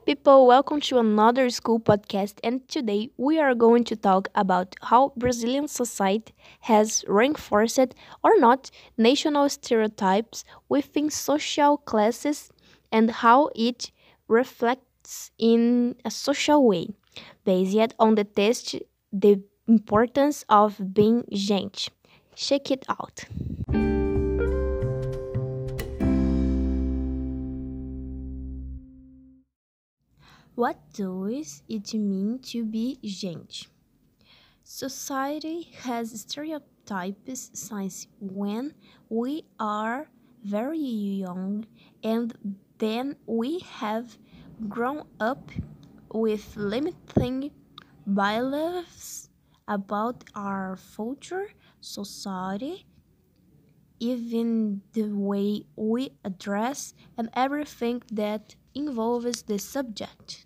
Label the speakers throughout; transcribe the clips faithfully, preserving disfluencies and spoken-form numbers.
Speaker 1: people, welcome to another school podcast. And today we are going to talk about how Brazilian society has reinforced or not national stereotypes within social classes and how it reflects in a social way, based on the test, the importance of being gente. Check it out. What does it mean to be gente? Society has stereotypes since when we are very young, and then we have grown up with limiting beliefs about our future society, even the way we address and everything that involves the subject.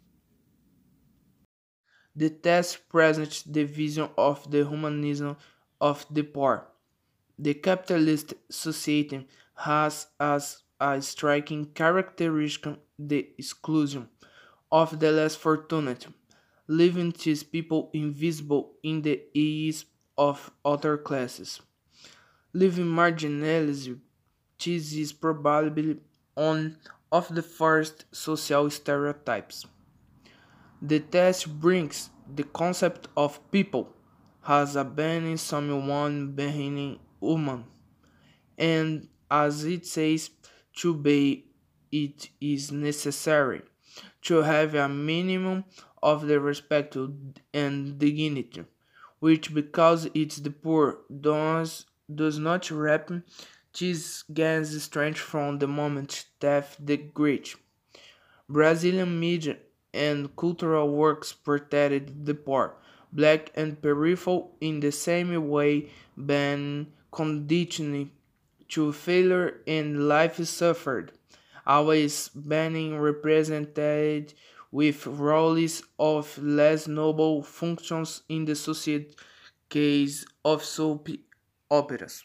Speaker 2: The test presents the vision of the humanism of the poor. The capitalist society has as a striking characteristic the exclusion of the less fortunate, leaving these people invisible in the eyes of other classes. Living marginalized, this is probably one of the first social stereotypes. The test brings the concept of people as a being someone being human, and as it says, to be it is necessary to have a minimum of the respect and dignity, which because it's the poor does does not happen, this gains strength from the moment that the great. Brazilian media and cultural works portrayed the poor, black and peripheral in the same way been conditioned to failure and life suffered, always being represented with roles of less noble functions in the society case of soap operas.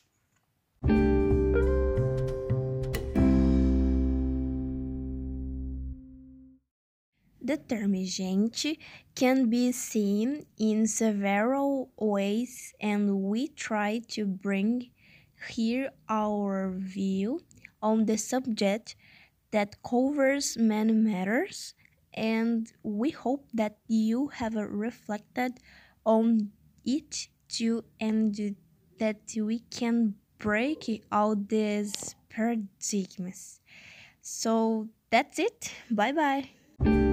Speaker 1: The term gente can be seen in several ways, and we try to bring here our view on the subject that covers many matters, and we hope that you have reflected on it too, and that we can break out these paradigms. So that's it. Bye bye.